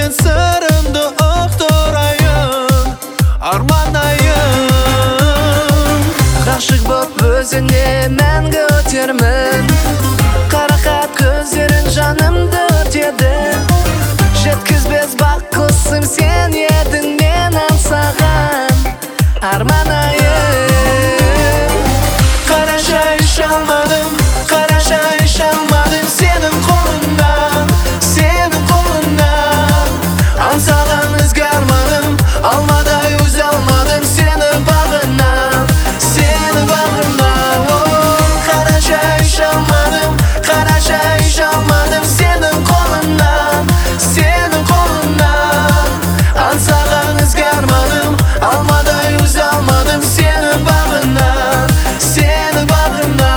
сенен сырымды ұқтырайын арманайын. Ғашық боп өзіне мәңгі өтермін, қарақат көздерін жанымды өртеді. Жеткізбес баққысым сен едің, мен аңсаған арманайын. Қараша іше алмадым, қараша іше алмадым сенің қолыңнан, сенің қолыңнан. Аңсаған ізгі арманым, алмадай өзе алмадым сені бағынан, сені бағынан. Қараша іше алмадым, қараша іше алмадым сенің қолыңнан, сенің қолыңнан. Аңсаған ізгі арманым, алмадай өзе алмадым сені бағынан, сені бағынан.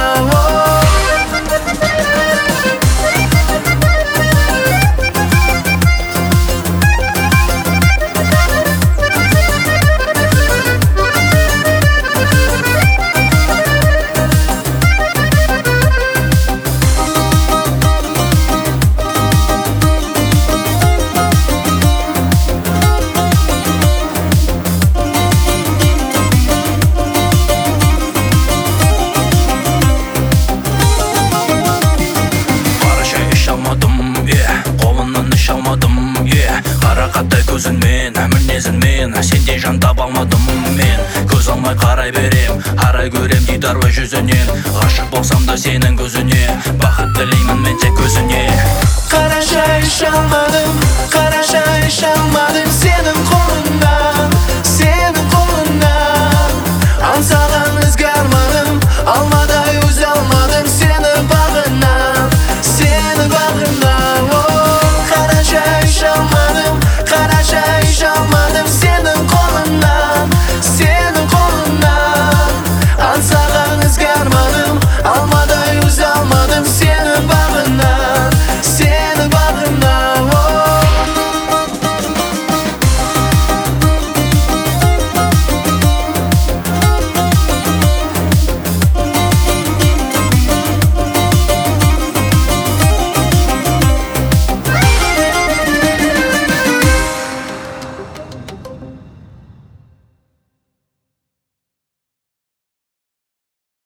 Қолынан іш алмадым, қарақаттай көзіңмен, мінезіңмен сендей жан таба алмадым мен. Көз алмай қарай берем, қарай көрем дидарбай жүзінен. Ғашық болсам да сенің көзіне, бақыт тілеймін мен тек көзіне. Қараша іше алмадым, қараша іше алмадым